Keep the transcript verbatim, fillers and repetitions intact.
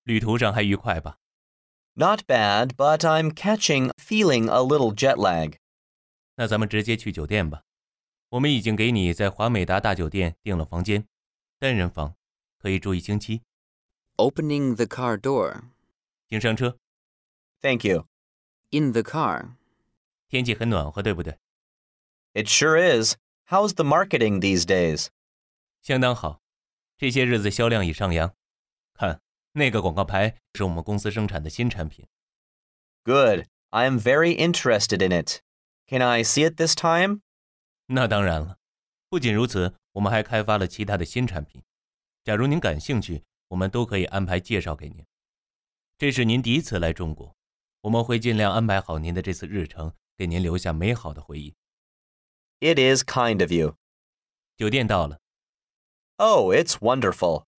旅途上还愉快吧？ Not bad, but I'm catching feeling a little jet lag. 那咱们直接去酒店吧。我们已经给你在华美达大酒店订了房间，单人房，可以住一星期。 Opening the car door. 请上车。 Thank you. In the car. 天气很暖和，对不对？ It sure is. How's the marketing these days? 相当好，这些日子销量已上扬。看，那个广告牌是我们公司生产的新产品。 Good. I am very interested in it. Can I see it this time? 那当然了，不仅如此，我们还开发了其他的新产品。假如您感兴趣，我们都可以安排介绍给您。这是您第一次来中国，我们会尽量安排好您的这次日程，给您留下美好的回忆。 It is kind of you. 酒店到了。 Oh, it's wonderful.